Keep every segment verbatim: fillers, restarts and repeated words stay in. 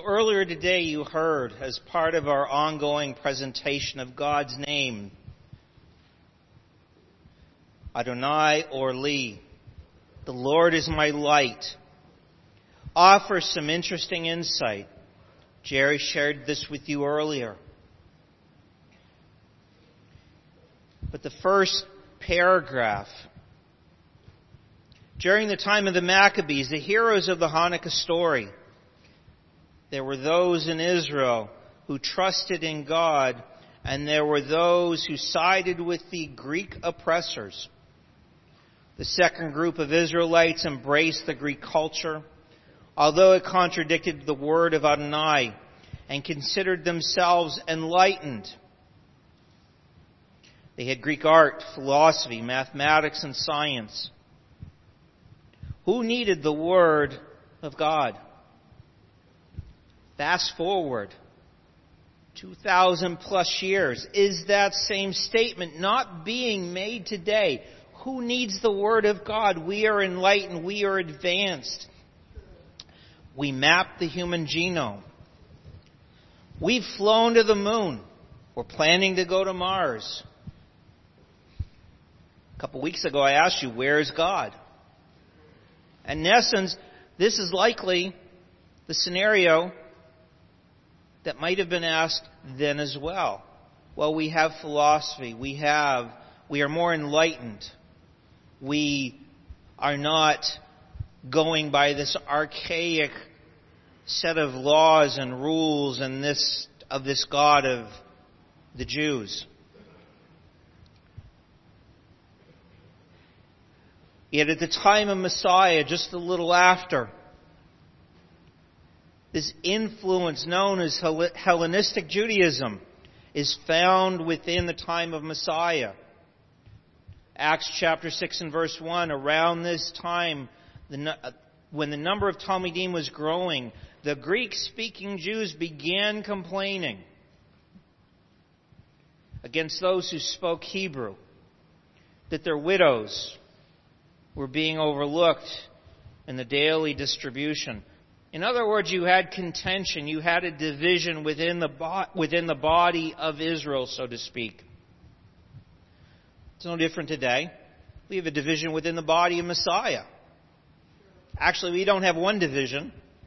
So earlier today you heard, as part of our ongoing presentation of God's name, Adonai or Li, the Lord is my light, offers some interesting insight. Jerry shared this with you earlier. But the first paragraph, during the time of the Maccabees, the heroes of the Hanukkah story, there were those in Israel who trusted in God, and there were those who sided with the Greek oppressors. The second group of Israelites embraced the Greek culture, although it contradicted the word of Adonai, and considered themselves enlightened. They had Greek art, philosophy, mathematics, and science. Who needed the word of God? Fast forward two thousand plus years. Is that same statement not being made today? Who needs the Word of God? We are enlightened. We are advanced. We mapped the human genome. We've flown to the moon. We're planning to go to Mars. A couple weeks ago I asked you, where is God? And in essence, this is likely the scenario that might have been asked then as well. Well, we have philosophy. We have, we are more enlightened. We are not going by this archaic set of laws and rules and this, of this God of the Jews. Yet at the time of Messiah, just a little after, this influence known as Hellenistic Judaism is found within the time of Messiah. Acts chapter six and verse one, around this time, the, when the number of Talmidim was growing, the Greek-speaking Jews began complaining against those who spoke Hebrew, that their widows were being overlooked in the daily distribution. In other words, you had contention, you had a division within the bo- within the body of Israel, so to speak. It's no different today. We have a division within the body of Messiah. Actually, we don't have one division.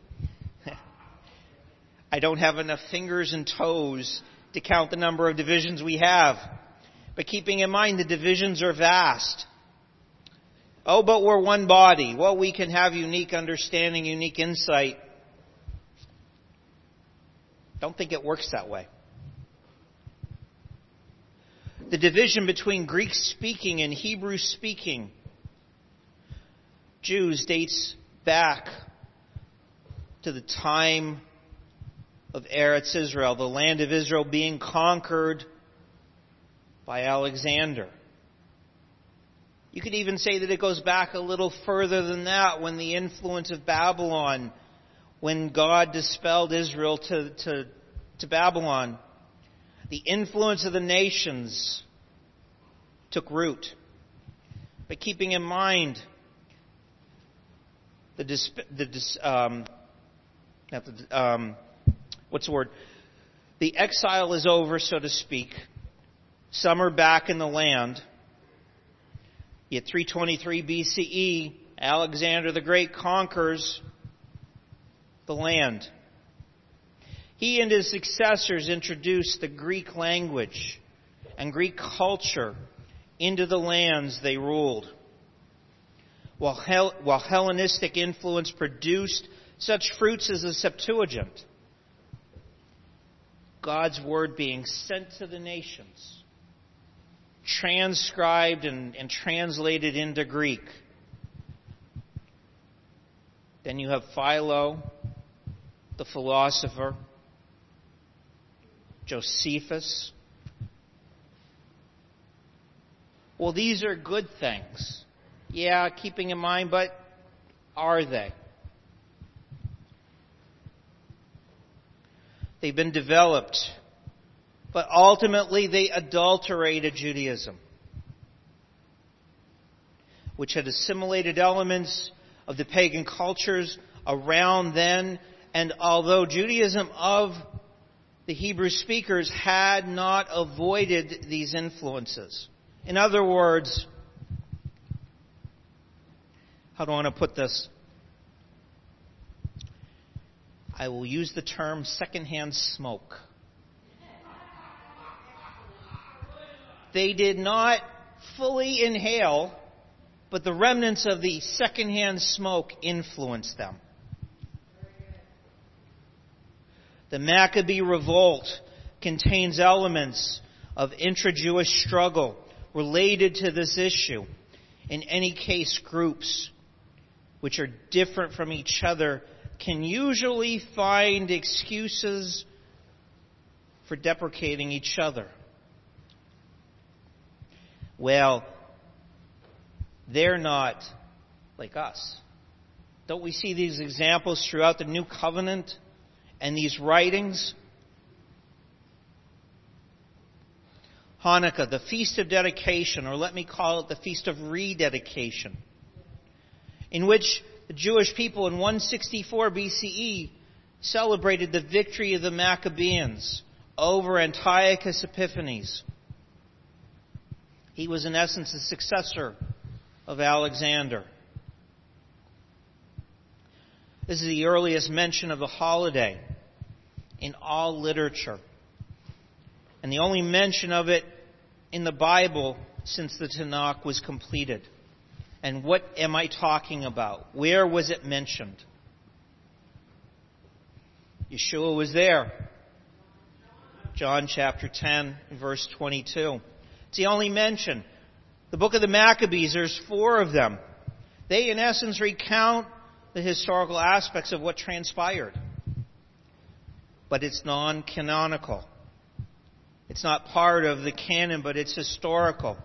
I don't have enough fingers and toes to count the number of divisions we have. But keeping in mind the divisions are vast. Oh, but we're one body. Well, we can have unique understanding, unique insight. Don't think it works that way. The division between Greek-speaking and Hebrew-speaking Jews dates back to the time of Eretz Israel, the land of Israel being conquered by Alexander. You could even say that it goes back a little further than that, when the influence of Babylon, when God dispelled Israel to, to, to Babylon, the influence of the nations took root. But keeping in mind the, dis, the dis, um, not the, um, what's the word? The exile is over, so to speak. Some are back in the land. Yet three twenty-three B C E, Alexander the Great conquers the land. He and his successors introduced the Greek language and Greek culture into the lands they ruled. While, Hel- while Hellenistic influence produced such fruits as the Septuagint, God's word being sent to the nations, transcribed and, and translated into Greek. Then you have Philo, the philosopher, Josephus. Well, these are good things. Yeah, keeping in mind, but are they? They've been developed, but ultimately they adulterated Judaism, which had assimilated elements of the pagan cultures around then And although Judaism of the Hebrew speakers had not avoided these influences. In other words, how do I want to put this? I will use the term secondhand smoke. They did not fully inhale, but the remnants of the secondhand smoke influenced them. The Maccabee revolt contains elements of intra-Jewish struggle related to this issue. In any case, groups which are different from each other can usually find excuses for deprecating each other. Well, they're not like us. Don't we see these examples throughout the New Covenant and these writings? Hanukkah, the Feast of Dedication, or let me call it the Feast of Rededication, in which the Jewish people in one sixty-four B C E celebrated the victory of the Maccabeans over Antiochus Epiphanes. He was in essence the successor of Alexander. This is the earliest mention of the holiday in all literature, and the only mention of it in the Bible since the Tanakh was completed. And what am I talking about? Where was it mentioned? Yeshua was there. John chapter ten, verse twenty-two. It's the only mention. The book of the Maccabees, there's four of them. They, in essence, recount the historical aspects of what transpired. But it's non-canonical. It's not part of the canon, but it's historical.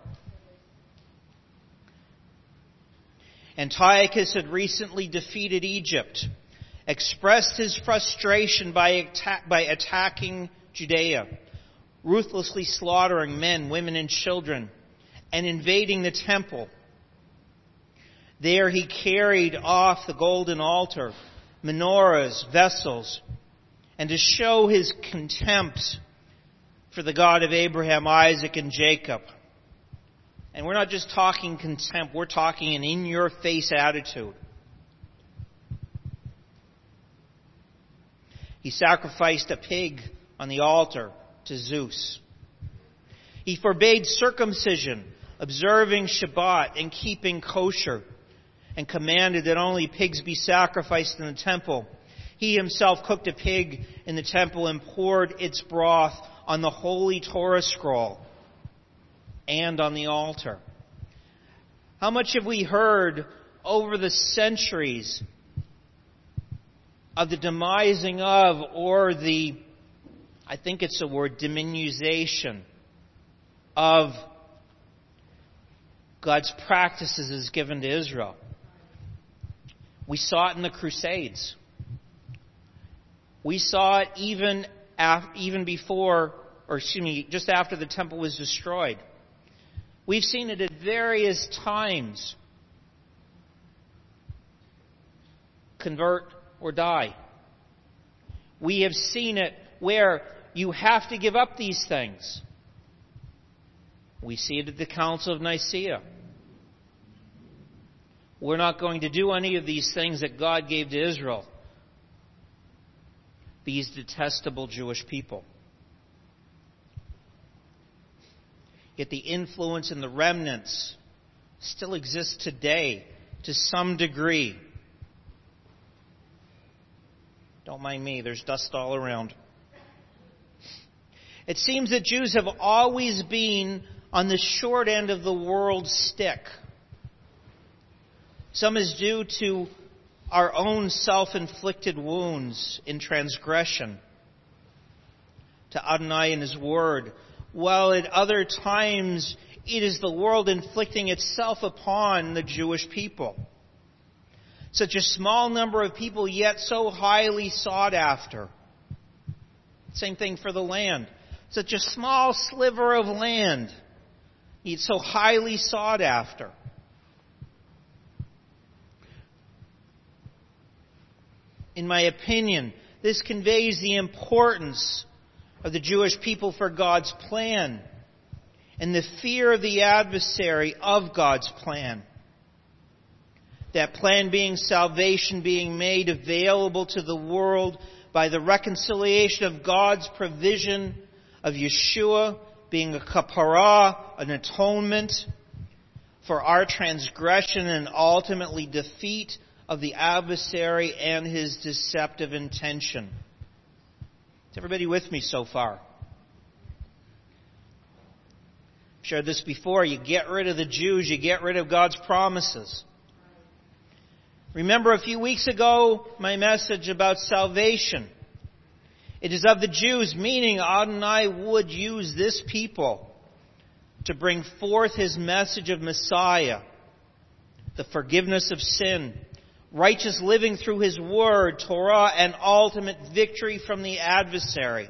Antiochus had recently defeated Egypt, expressed his frustration by, atta- by attacking Judea, ruthlessly slaughtering men, women, and children, and invading the temple. There he carried off the golden altar, menorahs, vessels, and to show his contempt for the God of Abraham, Isaac, and Jacob. And we're not just talking contempt, we're talking an in-your-face attitude. He sacrificed a pig on the altar to Zeus. He forbade circumcision, observing Shabbat and keeping kosher, and commanded that only pigs be sacrificed in the temple. He himself cooked a pig in the temple and poured its broth on the holy Torah scroll and on the altar. How much have we heard over the centuries of the demising of, or the, I think it's the word, diminization of God's practices as given to Israel? We saw it in the Crusades. We saw it even af- even before, or excuse me, just after the temple was destroyed. We've seen it at various times. Convert or die. We have seen it where you have to give up these things. We see it at the Council of Nicaea. We're not going to do any of these things that God gave to Israel. These detestable Jewish people. Yet the influence and the remnants still exist today to some degree. Don't mind me, there's dust all around. It seems that Jews have always been on the short end of the world's stick. Some is due to our own self-inflicted wounds in transgression to Adonai and His Word, while at other times it is the world inflicting itself upon the Jewish people. Such a small number of people, yet so highly sought after. Same thing for the land. Such a small sliver of land, yet so highly sought after. In my opinion, this conveys the importance of the Jewish people for God's plan and the fear of the adversary of God's plan. That plan being salvation being made available to the world by the reconciliation of God's provision of Yeshua being a kapara, an atonement for our transgression and ultimately defeat of the adversary and his deceptive intention. Is everybody with me so far? I've shared this before. You get rid of the Jews, you get rid of God's promises. Remember a few weeks ago my message about salvation. It is of the Jews, meaning Adonai would use this people to bring forth His message of Messiah, the forgiveness of sin, righteous living through His Word, Torah, and ultimate victory from the adversary.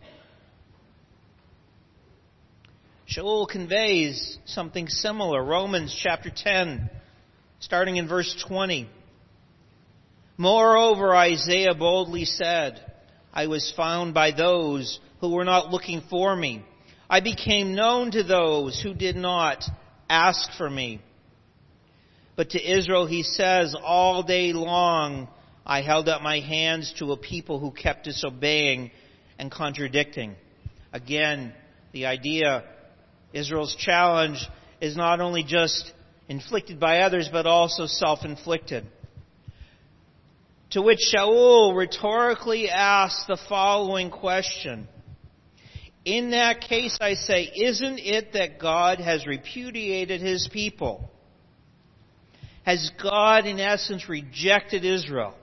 Shaul conveys something similar. Romans chapter ten, starting in verse twenty. Moreover, Isaiah boldly said, I was found by those who were not looking for me. I became known to those who did not ask for me. But to Israel he says, all day long I held up my hands to a people who kept disobeying and contradicting. Again, the idea, Israel's challenge is not only just inflicted by others, but also self-inflicted. To which Shaul rhetorically asks the following question. In that case, I say, isn't it that God has repudiated His people? Has God, in essence, rejected Israel?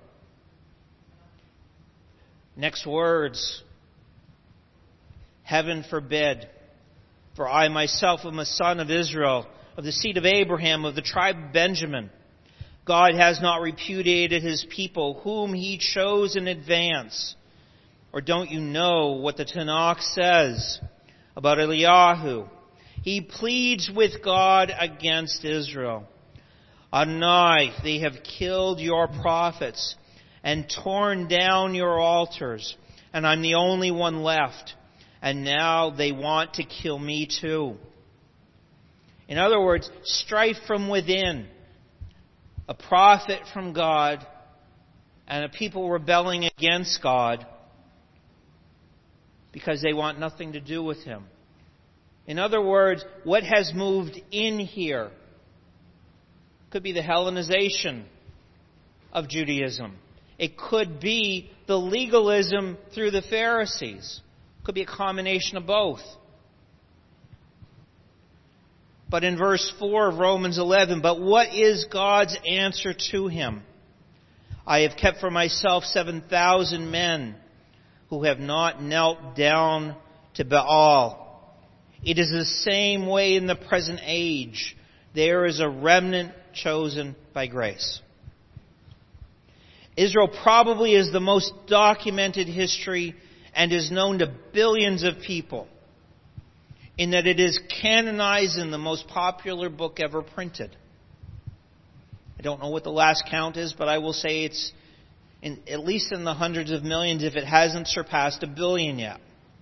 Next words. Heaven forbid. For I myself am a son of Israel, of the seed of Abraham, of the tribe of Benjamin. God has not repudiated His people, whom He chose in advance. Or don't you know what the Tanakh says about Eliyahu? He pleads with God against Israel. Adonai, they have killed your prophets and torn down your altars, and I'm the only one left. And now they want to kill me too. In other words, strife from within. A prophet from God and a people rebelling against God because they want nothing to do with Him. In other words, what has moved in here could be the Hellenization of Judaism. It could be the legalism through the Pharisees. It could be a combination of both. But in verse four of Romans eleven, but what is God's answer to him? I have kept for myself seven thousand men who have not knelt down to Baal. It is the same way in the present age. There is a remnant chosen by grace. Israel probably is the most documented history and is known to billions of people, in that it is canonized in the most popular book ever printed. I don't know what the last count is, but I will say it's in, at least in the hundreds of millions, if it hasn't surpassed a billion yet.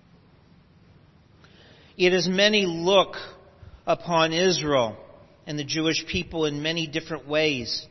Yet as many look upon Israel and the Jewish people in many different ways,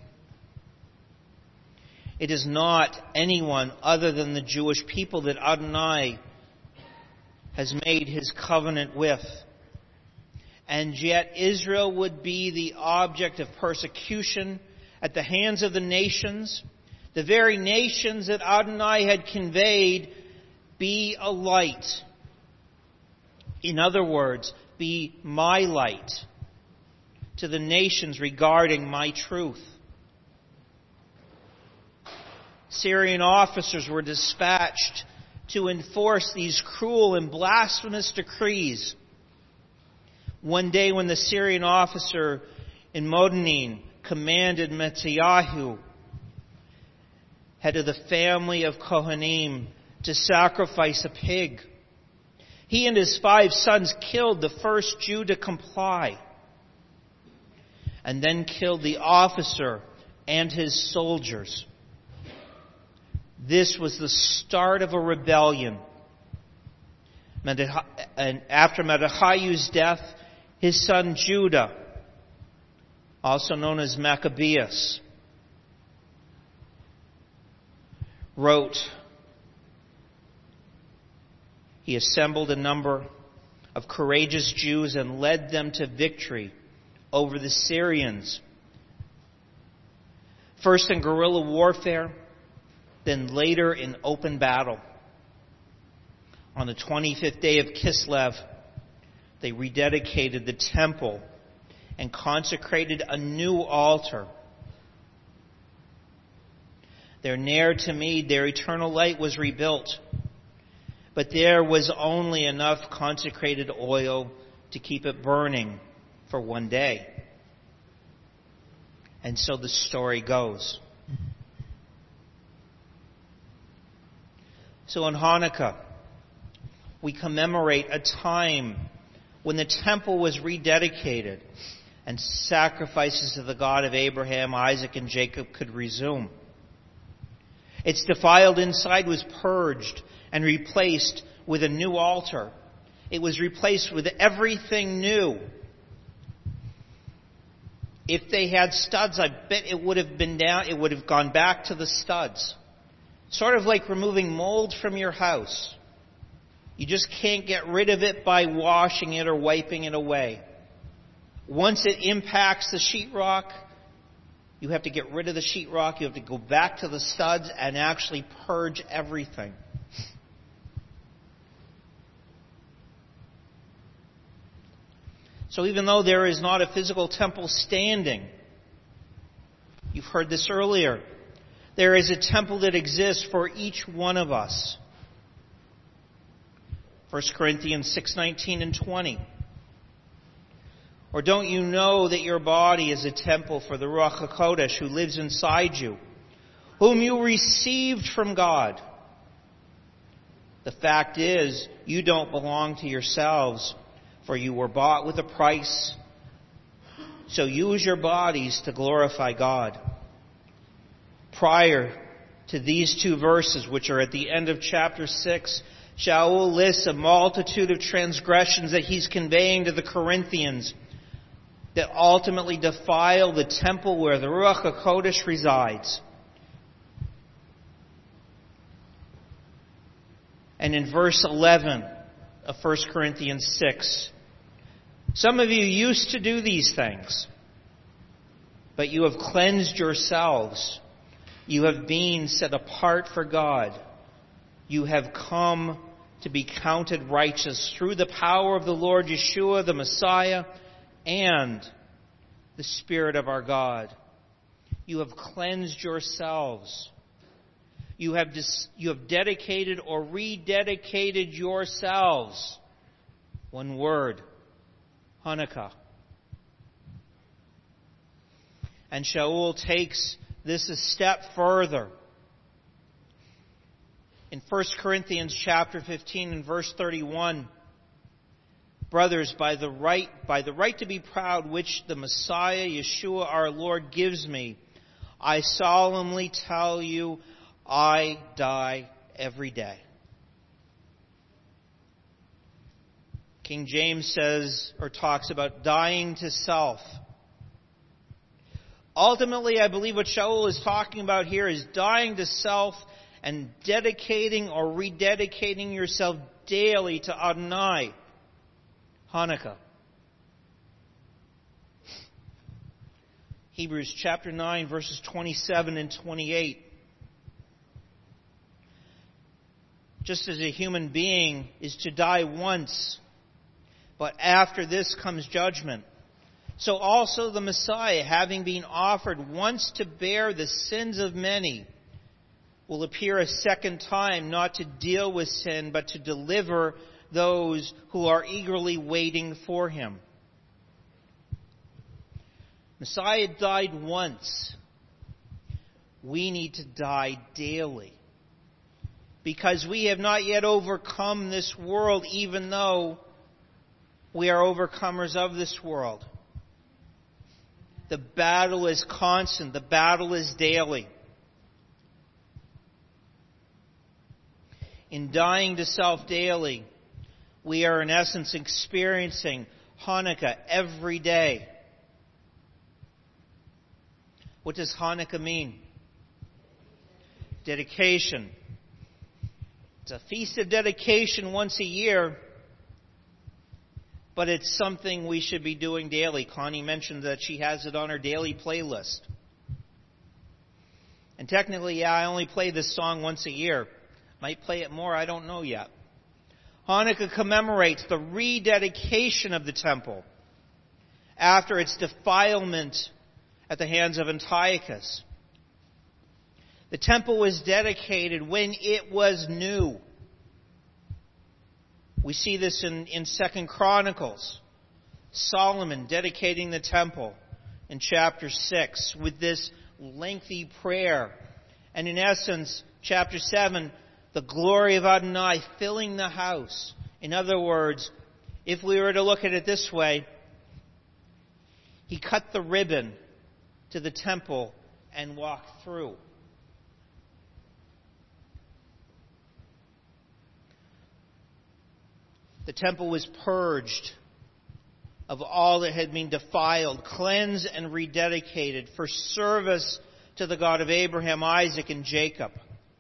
it is not anyone other than the Jewish people that Adonai has made His covenant with. And yet Israel would be the object of persecution at the hands of the nations, the very nations that Adonai had conveyed, be a light. In other words, be my light to the nations regarding my truth. Syrian officers were dispatched to enforce these cruel and blasphemous decrees. One day when the Syrian officer in Modanin commanded Mattiyahu, head of the family of Kohanim, to sacrifice a pig, he and his five sons killed the first Jew to comply, and then killed the officer and his soldiers. This was the start of a rebellion. And after Mattathiah's death, his son Judah, also known as Maccabeus, wrote, he assembled a number of courageous Jews and led them to victory over the Syrians. First in guerrilla warfare, then later in open battle. On the twenty-fifth day of Kislev, they rededicated the temple and consecrated a new altar. Their Ner Tamid, their eternal light, was rebuilt. But there was only enough consecrated oil to keep it burning for one day. And so the story goes. So in Hanukkah, we commemorate a time when the temple was rededicated and sacrifices to the God of Abraham, Isaac, and Jacob could resume. Its defiled inside was purged and replaced with a new altar. It was replaced with everything new. If they had studs, I bet it would have been down, it would have gone back to the studs. Sort of like removing mold from your house. You just can't get rid of it by washing it or wiping it away. Once it impacts the sheetrock, you have to get rid of the sheetrock. You have to go back to the studs and actually purge everything. So even though there is not a physical temple standing, you've heard this earlier, there is a temple that exists for each one of us. First Corinthians six nineteen and twenty. Or don't you know that your body is a temple for the Ruach HaKodesh who lives inside you, whom you received from God? The fact is, you don't belong to yourselves, for you were bought with a price. So use your bodies to glorify God. Prior to these two verses, which are at the end of chapter six, Shaul lists a multitude of transgressions that he's conveying to the Corinthians that ultimately defile the temple where the Ruach HaKodesh resides. And in verse eleven of First Corinthians six, some of you used to do these things, but you have cleansed yourselves. You have been set apart for God. You have come to be counted righteous through the power of the Lord Yeshua, the Messiah, and the Spirit of our God. You have cleansed yourselves. You have, dis- you have dedicated or rededicated yourselves. One word, Hanukkah. And Shaul takes this a step further. In First Corinthians chapter fifteen and verse thirty-one, brothers, by the right, by the right to be proud which the Messiah, Yeshua our Lord, gives me, I solemnly tell you, I die every day. King James says, or talks about dying to self. Ultimately, I believe what Shaul is talking about here is dying to self and dedicating or rededicating yourself daily to Adonai, Hanukkah. Hebrews chapter nine, verses twenty-seven and twenty-eight. Just as a human being is to die once, but after this comes judgment, so also the Messiah, having been offered once to bear the sins of many, will appear a second time, not to deal with sin, but to deliver those who are eagerly waiting for him. Messiah died once. We need to die daily, because we have not yet overcome this world, even though we are overcomers of this world. The battle is constant. The battle is daily. In dying to self daily, we are in essence experiencing Hanukkah every day. What does Hanukkah mean? Dedication. It's a feast of dedication once a year, but it's something we should be doing daily. Connie mentioned that she has it on her daily playlist. And technically, yeah, I only play this song once a year. Might play it more, I don't know yet. Hanukkah commemorates the rededication of the temple after its defilement at the hands of Antiochus. The temple was dedicated when it was new. We see this in, in Second Chronicles. Solomon dedicating the temple in chapter six with this lengthy prayer. And in essence, chapter seven, the glory of Adonai filling the house. In other words, if we were to look at it this way, he cut the ribbon to the temple and walked through. The temple was purged of all that had been defiled, cleansed and rededicated for service to the God of Abraham, Isaac, and Jacob.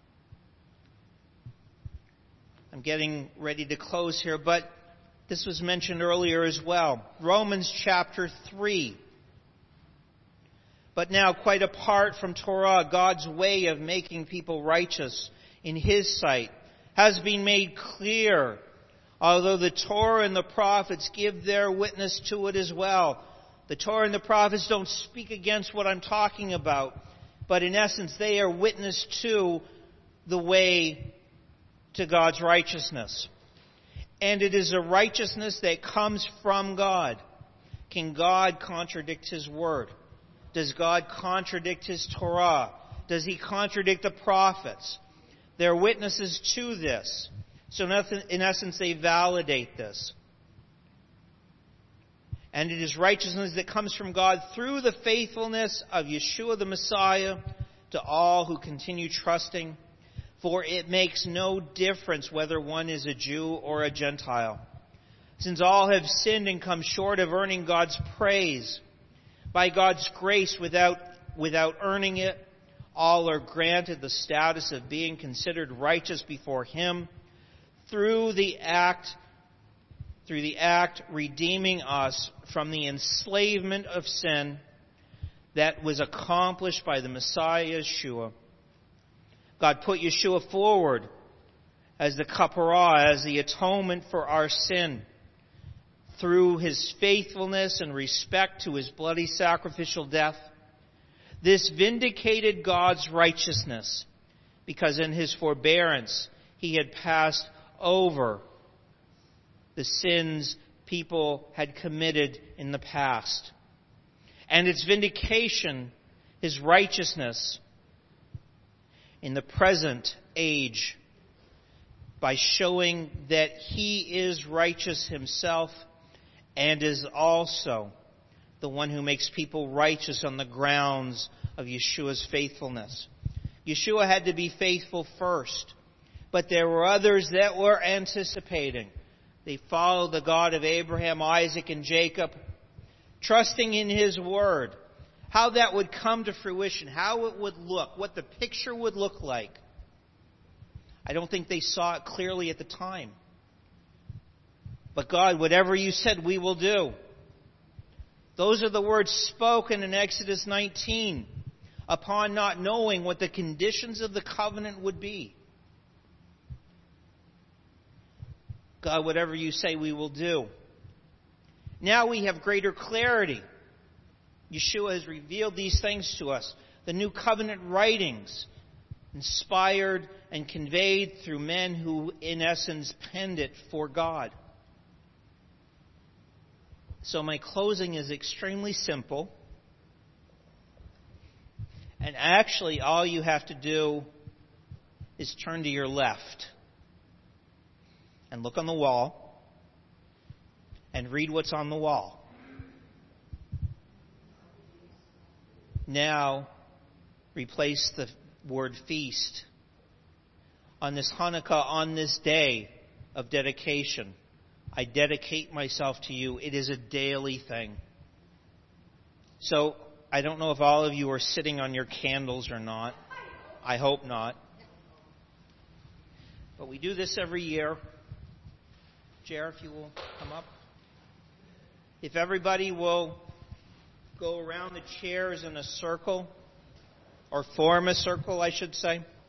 I'm getting ready to close here, but this was mentioned earlier as well. Romans chapter three. But now, quite apart from Torah, God's way of making people righteous in His sight has been made clear, although the Torah and the prophets give their witness to it as well. The Torah and the prophets don't speak against what I'm talking about, but in essence, they are witness to the way to God's righteousness. And it is a righteousness that comes from God. Can God contradict His Word? Does God contradict His Torah? Does He contradict the prophets? They're witnesses to this. So in essence, they validate this. And it is righteousness that comes from God through the faithfulness of Yeshua the Messiah to all who continue trusting. For it makes no difference whether one is a Jew or a Gentile, since all have sinned and come short of earning God's praise. By God's grace, without, without earning it, all are granted the status of being considered righteous before Him through the act, through the act redeeming us from the enslavement of sin that was accomplished by the Messiah Yeshua. God put Yeshua forward as the kapparah, as the atonement for our sin, through His faithfulness and respect to His bloody sacrificial death. This vindicated God's righteousness, because in His forbearance He had passed over the sins people had committed in the past. And its vindication, His righteousness, in the present age, by showing that He is righteous Himself and is also the one who makes people righteous on the grounds of Yeshua's faithfulness. Yeshua had to be faithful first, but there were others that were anticipating. They followed the God of Abraham, Isaac, and Jacob, trusting in His word. How that would come to fruition, how it would look, what the picture would look like. I don't think they saw it clearly at the time. But God, whatever You said, we will do. Those are the words spoken in Exodus nineteen, upon not knowing what the conditions of the covenant would be. God, whatever You say, we will do. Now we have greater clarity. Yeshua has revealed these things to us. The new covenant writings, inspired and conveyed through men who, in essence, penned it for God. So my closing is extremely simple. And actually, all you have to do is turn to your left and look on the wall and read what's on the wall. Now, replace the word feast on this Hanukkah, on this day of dedication. I dedicate myself to you. It is a daily thing. So I don't know if all of you are sitting on your candles or not. I hope not. But we do this every year. Jer, if you will come up. If everybody will go around the chairs in a circle, or form a circle, I should say.